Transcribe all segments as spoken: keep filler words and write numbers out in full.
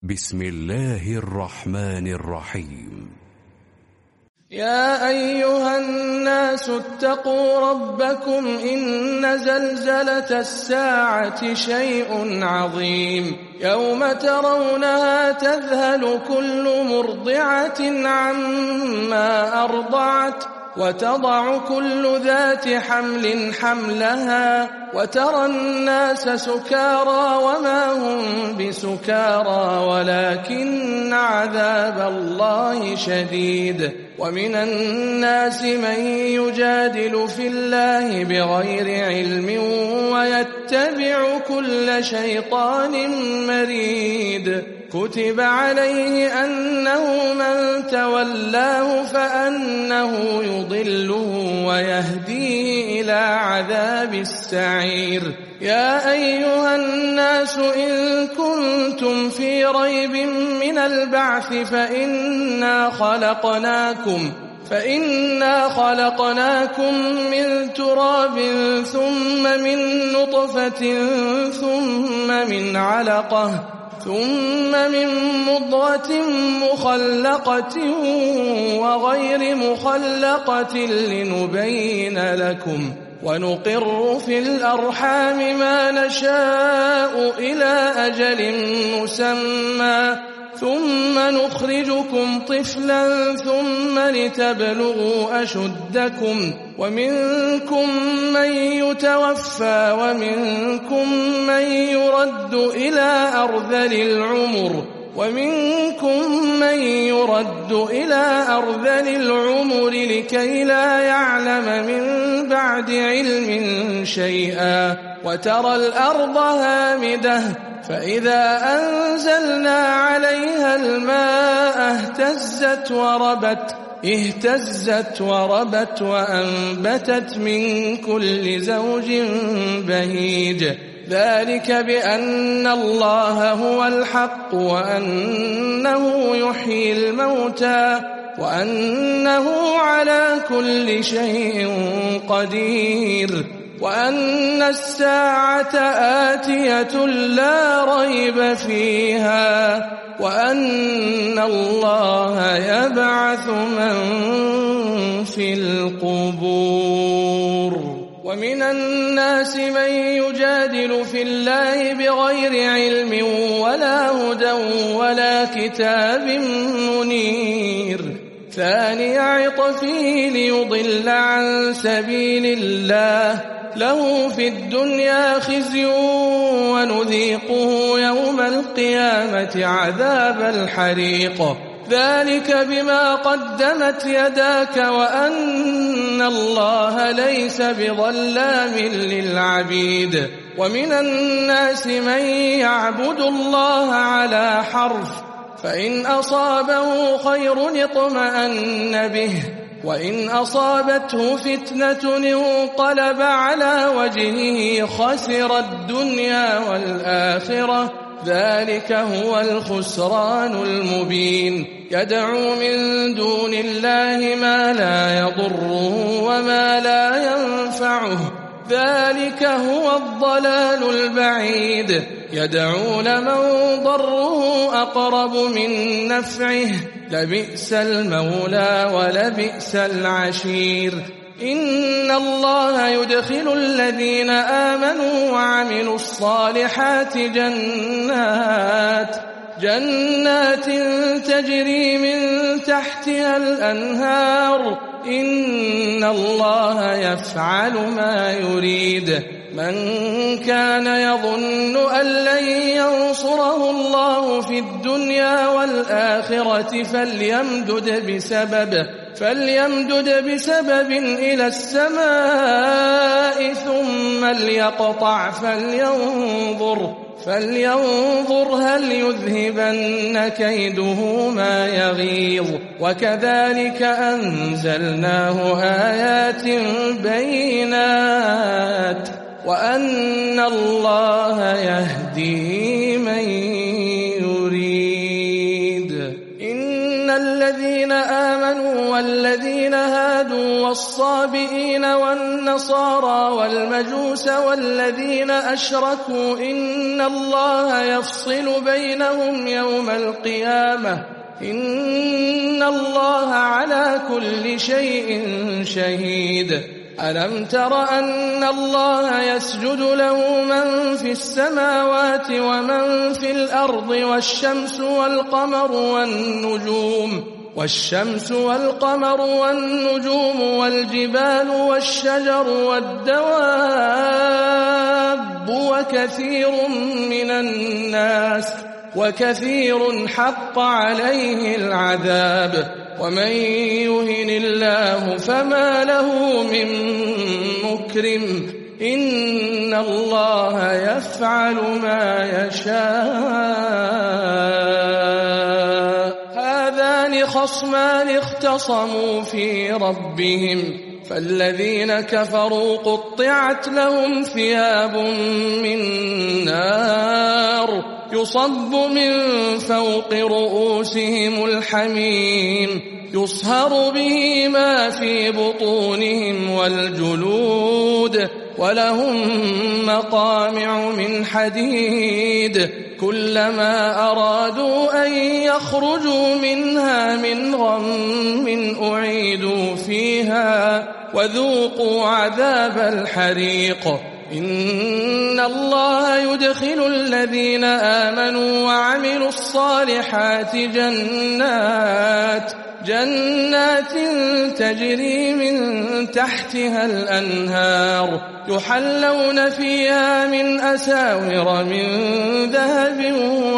بسم الله الرحمن الرحيم. يا أيها الناس اتقوا ربكم إن زلزلة الساعة شيء عظيم يوم ترونها تذهل كل مرضعة عما أرضعت وتضع كل ذات حمل حملها وترى الناس سكارى وما هم بسكارى ولكن عذاب الله شديد. ومن الناس من يجادل في الله بغير علم ويتبع كل شيطان مريد. كتب عليه أنه من تولاه فأنه يضله ويهديه إلى عذاب السعير. يا أيها الناس إن كنتم في ريب من البعث فإنا خلقناكم فإنا خلقناكم من تراب ثم من نطفة ثم من علقة ثم من مضغة مخلقة وغير مخلقة لنبين لكم ونقر في الأرحام ما نشاء إلى أجل مسمى ثم نخرجكم طفلا ثم لتبلغوا أشدكم ومنكم من يتوفى ومنكم من يرد إلى أرذل العمر ومنكم من يرد إلى أرذل العمر لكي لا يعلم من بعد علم شيئا. وترى الأرض هامدة فإذا أنزلنا عليها الماء اهتزت وربت اهتزت وربت وأنبتت من كل زوج بهيج. ذلك بأن الله هو الحق وأنه يحيي الموتى وأنه على كل شيء قدير وأن الساعة آتية لا ريب فيها وأن الله يبعث من في القبور. ومن الناس من يجادل في الله بغير علم ولا هدى ولا كتاب منير. ثاني عطفه ليضل عن سبيل الله له في الدنيا خزي ونذيقه يوم القيامة عذاب الحريق. ذلك بما قدمت يداك وأن الله ليس بظلام للعبيد. ومن الناس من يعبد الله على حرف فإن أصابه خير اطمأن به وإن أصابته فتنة انقلب على وجهه خسر الدنيا والآخرة ذلك هو الخسران المبين. يدعو من دون الله ما لا يضره وما لا ينفعه ذلك هو الضلال البعيد. يدعو لمن ضره أقرب من نفعه لبئس المولى ولبئس العشير. إن الله يدخل الذين آمنوا وعملوا الصالحات جنات جنات تجري من تحتها الأنهار إن الله يفعل ما يريد. من كان يظن أن لن ينصره الله في الدنيا والآخرة فليمدد بسبب فليمدد بسبب إلى السماء ثم ليقطع فلينظر فلينظر هل يذهبن كيده ما يغيظ. وكذلك أنزلناه آيات بينات وأن الله يهدي من يريد. إن الذين آمنوا والذين هادوا والصابئين والنصارى والمجوس والذين أشركوا إن الله يفصل بينهم يوم القيامة إن الله على كل شيء شهيد. ألم تر أن الله يسجد له من في السماوات ومن في الأرض والشمس والقمر والنجوم والشمس والقمر والنجوم والجبال والشجر والدواب وكثير من الناس وكثير حق عليه العذاب ومن يهن الله فما له من مكرم إن الله يفعل ما يشاء. هذان خصمان اختصموا في ربهم فالذين كفروا قطعت لهم ثياب من نار يصب من فوق رؤوسهم الحميم يصهر به ما في بطونهم والجلود ولهم مقامع من حديد كلما أرادوا أن يخرجوا منها من غم أعيدوا فيها وذوقوا عذاب الحريق. إن الله يدخل الذين آمنوا وعملوا الصالحات جنات جنات تجري من تحتها الأنهار يحلون فيها من أساور من ذهب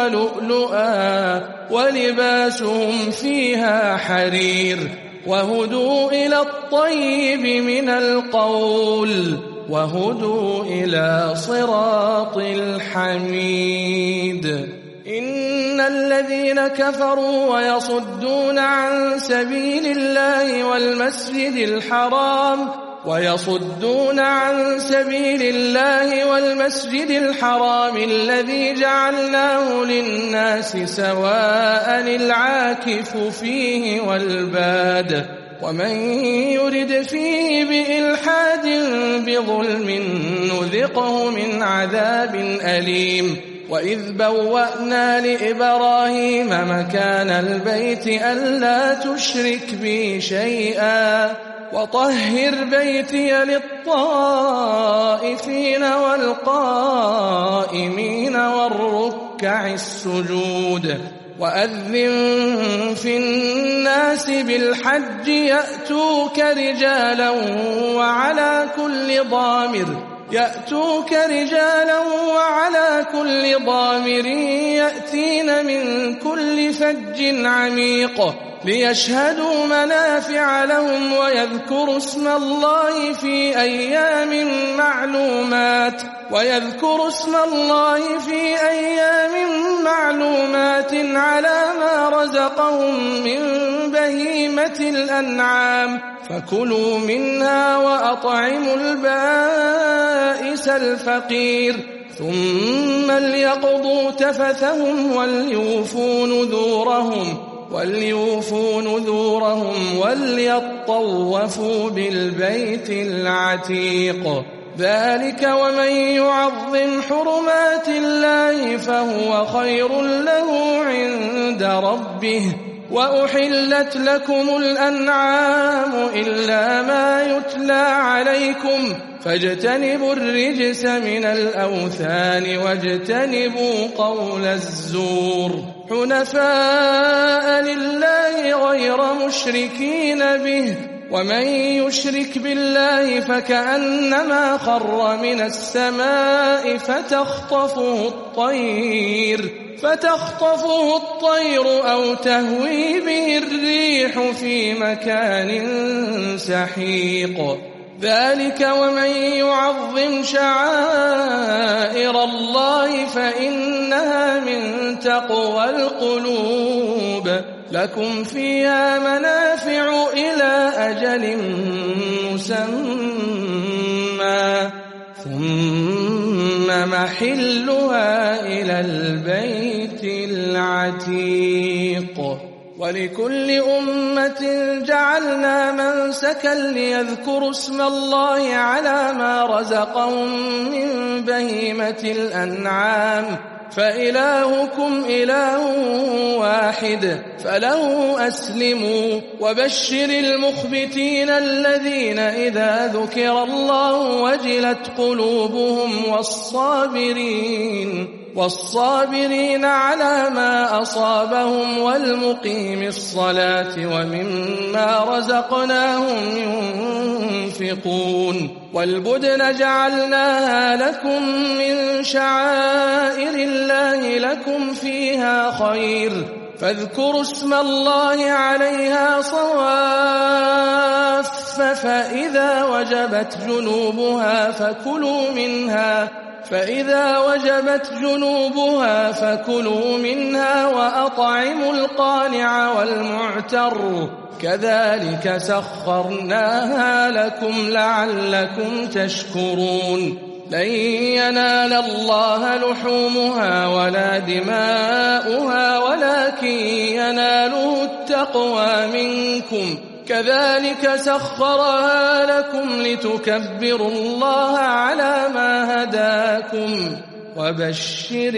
ولؤلؤا ولباسهم فيها حرير وهدوا إلى الطيب من القول وهدوا إلى صراط الحميد. إن الذين كفروا ويصدون عن سبيل الله والمسجد الحرام ويصدون عن سبيل الله والمسجد الحرام الذي جعلناه للناس سواء العاكف فيه والباد ومن يرد فيه بإلحاد بظلم نذقه من عذاب أليم. وإذ بوأنا لإبراهيم مكان البيت ألا تشرك بي شيئا وطهر بيتي للطائفين والقائمين والركع السجود. وأذن في الناس بالحج يأتوك رجالا وعلى كل ضامر يأتوك رجالا وعلى كل ضامر يأتين من كل فج عميق ليشهدوا منافع لهم ويذكروا اسم الله في أيام معلومات ويذكروا اسم الله في أيام معلومات على ما رزقهم من بهيمة الأنعام فكلوا منها وأطعموا البائس الفقير ثم ليقضوا تفثهم وليوفوا نذورهم وليوفوا نذورهم وليطوفوا بالبيت العتيق. ذلك ومن يعظم حرمات الله فهو خير له عند ربه. وأحلت لكم الأنعام إلا ما يتلى عليكم فاجتنبوا الرجس من الأوثان واجتنبوا قول الزور حنفاء لله غير مشركين به ومن يشرك بالله فكأنما خر من السماء فتخطفه الطير فتخطفه الطير أو تهوي به الريح في مكان سحيق. ذلك ومن يعظم شعائر الله فإنها من تقوى القلوب. لكم فيها منافع إلى أجل مسمى ثم محلها إلى البيت العتيق. ولكل أمة جعلنا منسكا ليذكروا اسم الله على ما رزقهم من بهيمة الأنعام فإلهكم إله واحد فله أسلموا وبشر المخبتين الذين إذا ذكر الله وجلت قلوبهم والصابرين والصابرين على ما أصابهم والمقيم الصلاة وممما رزقناهم ينفقون والبدن جعلناها لكم من شعائر الله لكم فيها خير فاذكروا اسم الله عليها صواف فإذا وجبت جنوبها فكلوا منها فإذا وجبت جنوبها فكلوا منها وأطعموا القانع والمعتر كذلك سخرناها لكم لعلكم تشكرون لن ينال الله لحومها ولا دماؤها ولكن يناله التقوى منكم كذلك سخرها لكم لتكبروا الله على ما هداكم وبشر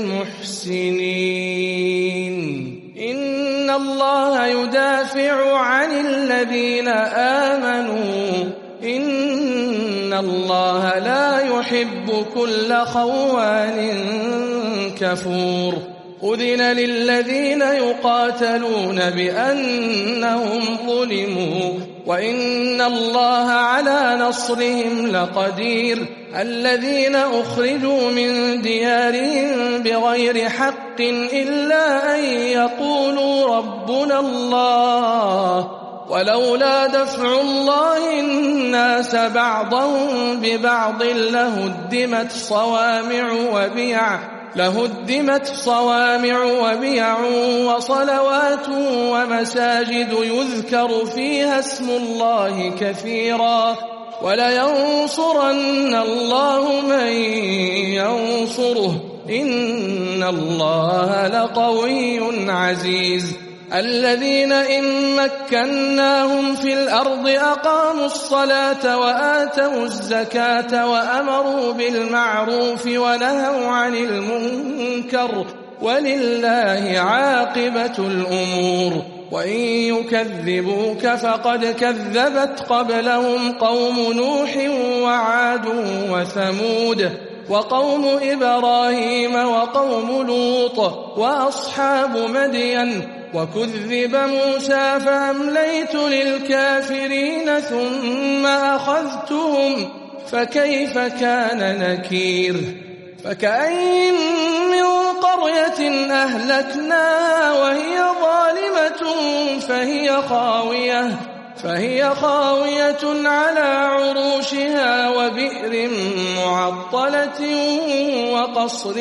المحسنين إن الله يدافع عن الذين آمنوا إن الله لا يحب كل خوان كفور أذن للذين يقاتلون بأنهم ظلموا وإن الله على نصرهم لقدير الذين أخرجوا من ديارهم بغير حق إلا أن يقولوا ربنا الله ولولا دفع الله الناس بعضهم ببعض لهدمت صوامع وبيع لهدمت صوامع وبيع وصلوات ومساجد يذكر فيها اسم الله كثيرا ولينصرن الله من ينصره إن الله لقوي عزيز الذين إن مكناهم في الأرض أقاموا الصلاة وآتوا الزكاة وأمروا بالمعروف ونهوا عن المنكر ولله عاقبة الأمور وإن يكذبوك فقد كذبت قبلهم قوم نوح وعاد وثمود وقوم إبراهيم وقوم لوط وأصحاب مدين وكذب موسى فأمليت للكافرين ثم أخذتهم فكيف كان نكير فكأين من قرية أهلكناها وهي ظالمة فهي خاوية فهي خاوية على عروشها وبئر معطلة وقصر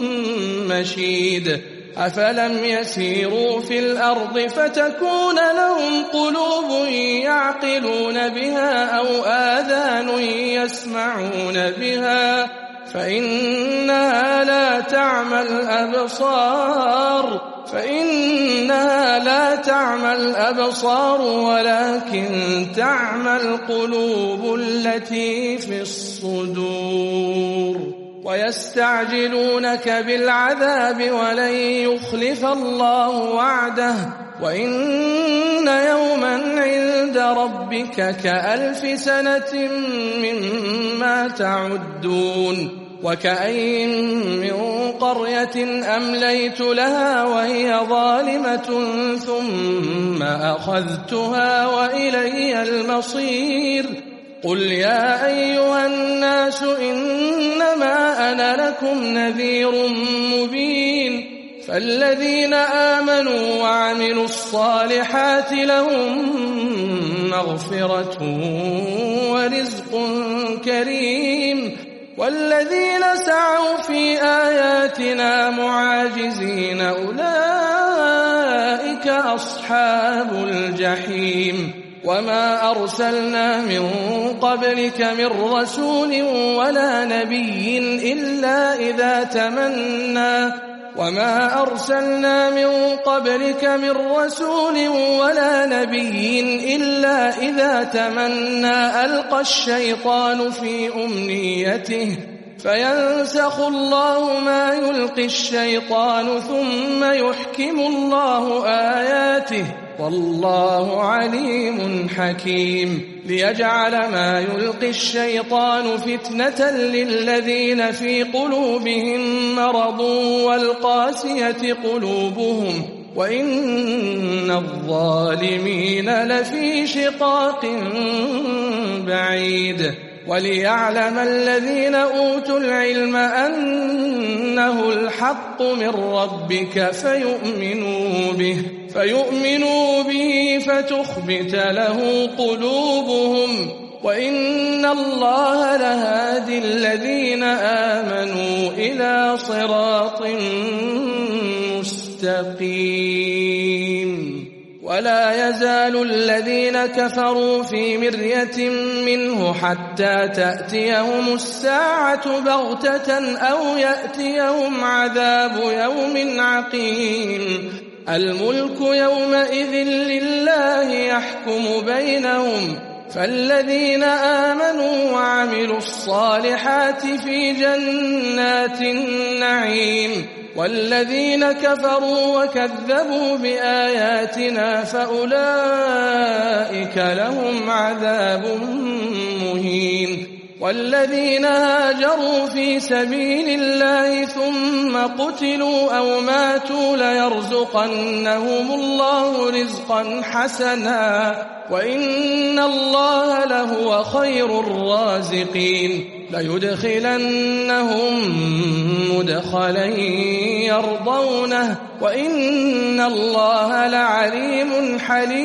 مشيد أفلم يسيروا في الأرض فتكون لهم قلوب يعقلون بها أو آذان يسمعون بها فإنها لا تعمى الأبصار فإنها لا تعمى الأبصار ولكن تعمى القلوب التي في الصدور ويستعجلونك بالعذاب ولن يخلف الله وعده وإن يوما عند ربك كألف سنة مما تعدون وكأين من قرية أمليت لها وهي ظالمة ثم أخذتها وإلي المصير قل يا أيها الناس إنما أنا لكم نذير مبين فالذين آمنوا وعملوا الصالحات لهم مغفرة ورزق كريم والذين سعوا في آياتنا معاجزين أولئك أصحاب الجحيم وما أرسلنا من قبلك من رسول ولا نبي إلا إذا تمنى وما أرسلنا من قبلك من رسول ولا نبي إلا إذا تمنى ألقى الشيطان في أمنيته فينسخ الله ما يلقي الشيطان ثم يحكم الله آياته والله عليم حكيم ليجعل ما يلقي الشيطان فتنة للذين في قلوبهم مرض والقاسية قلوبهم وإن الظالمين لفي شقاق بعيد وليعلم الذين أوتوا العلم أنه الحق من ربك فيؤمنوا به فيؤمنوا به فتخبت له قلوبهم وإن الله لهادي الذين آمنوا إلى صراط مستقيم ولا يزال الذين كفروا في مرية منه حتى تأتيهم الساعة بغتة أو يأتيهم عذاب يوم عقيم الملك يومئذ لله يحكم بينهم فالذين آمنوا وعملوا الصالحات في جنات النعيم والذين كفروا وكذبوا بآياتنا فأولئك لهم عذاب مهين والذين هاجروا في سبيل الله ثم قتلوا أو ماتوا ليرزقنهم الله رزقا حسنا وإن الله لهو خير الرازقين ليدخلنهم مدخلا يرضونه وإن الله لعليم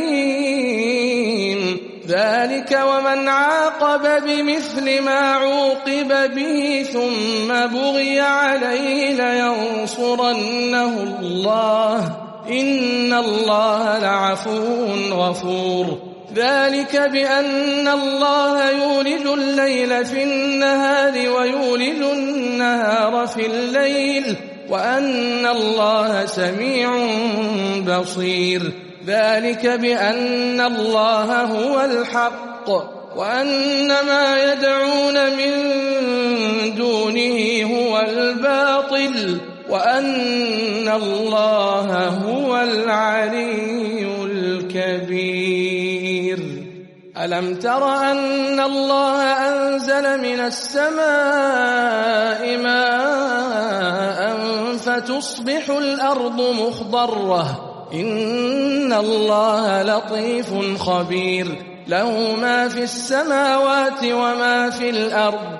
حليم ذلك ومن عاقب بمثل ما عوقب به ثم بغي عليه لينصرنه الله إن الله لعفو غفور ذلك بأن الله يولج الليل في النهار ويولج النهار في الليل وأن الله سميع بصير ذلك بأن الله هو الحق وأن ما يدعون من دونه هو الباطل وأن الله هو العلي الكبير ألم تر أن الله أنزل من السماء ماء فتصبح الأرض مخضرة إن الله لطيف خبير له ما في السماوات وما في الأرض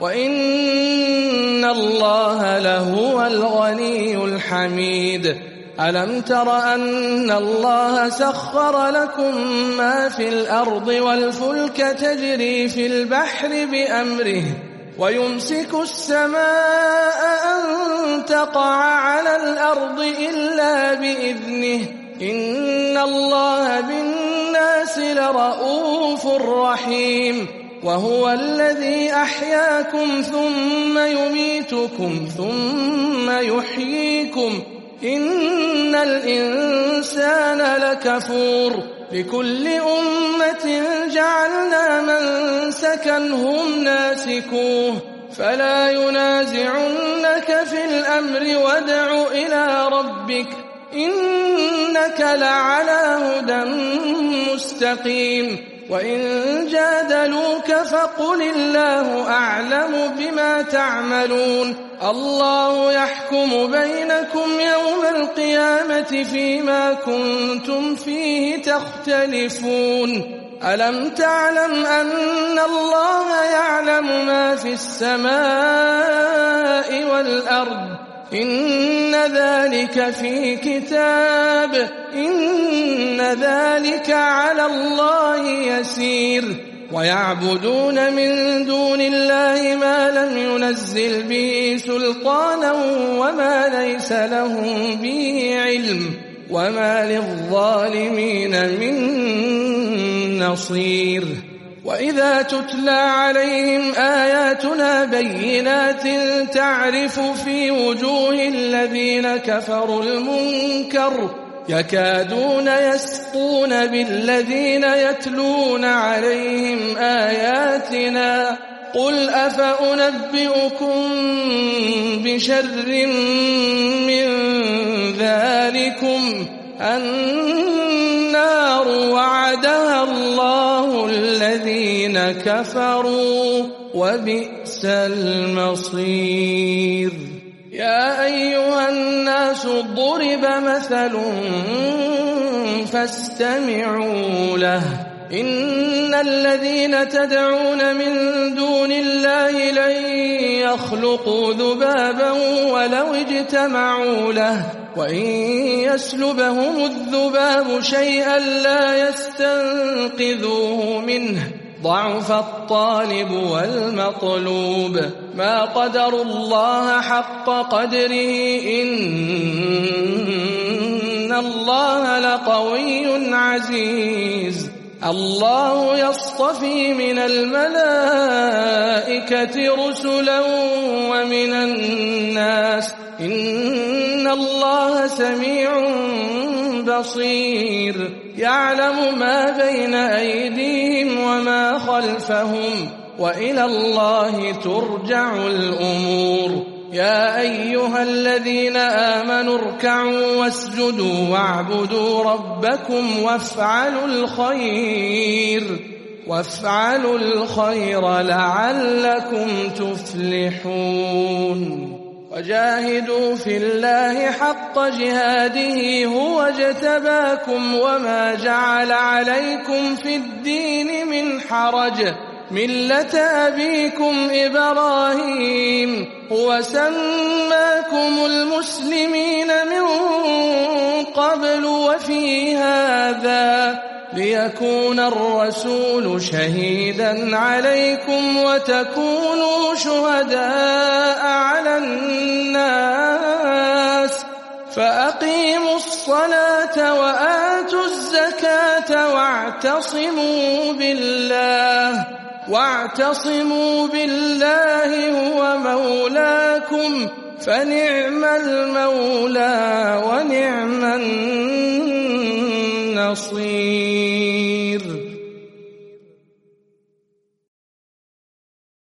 وإن الله لهو الغني الحميد ألم تر أن الله سخر لكم ما في الأرض والفلك تجري في البحر بأمره ويمسك السماء أن تقع على الأرض إلا بإذنه إن الله بالناس لرؤوف رحيم وهو الذي أحياكم ثم يميتكم ثم يحييكم إن الإنسان لكفور لكل أمة جعلنا منسكا هم ناسكوه فلا ينازعنك في الأمر وادع إلى ربك إنك لعلى هدى مستقيم وإن جادلوك فقل الله أعلم بما تعملون الله يحكم بينكم يوم القيامة فيما كنتم فيه تختلفون ألم تعلم أن الله يعلم ما في السماء والأرض إن ذلك في كتاب إن ذلك على الله يسير ويعبدون من دون الله ما لم ينزل به سلطانا وما ليس لهم به علم وما للظالمين من نصير وإذا تتلى عليهم آياتنا بينات تعرف في وجوه الذين كفروا المنكر يكادون يسطون بالذين يتلون عليهم آياتنا قل أفأنبئكم بشر من ذلكم النار وعدها الله الذين كفروا وبئس المصير. يا أيها الناس ضرب مثل فاستمعوا له إن الذين تدعون من دون الله لن يخلقوا ذبابا ولو اجتمعوا له وإن يسلبهم الذباب شيئا لا يستنقذوه منه ضعف الطالب والمطلوب ما قدروا الله حق قدره إن الله لقوي عزيز. الله يصطفي من الملائكة رسلا ومن الناس إن الله سميع بصير يعلم ما بين أيديهم وما خلفهم وإلى الله ترجع الأمور. يا أيها الذين آمنوا اركعوا واسجدوا واعبدوا ربكم وافعلوا الخير وافعلوا الخير لعلكم تفلحون. وجاهدوا في الله حق جهاده هو اجتباكم وما جعل عليكم في الدين من حرج ملة أبيكم إبراهيم هو سماكم المسلمين من قبل وفي هذا ليكون الرسول شهيدا عليكم وتكونوا شهداء على الناس فأقيموا الصلاة وآتوا الزكاة واعتصموا بالله واعتصموا بالله هو مولاكم فنعم المولى ونعم النصير.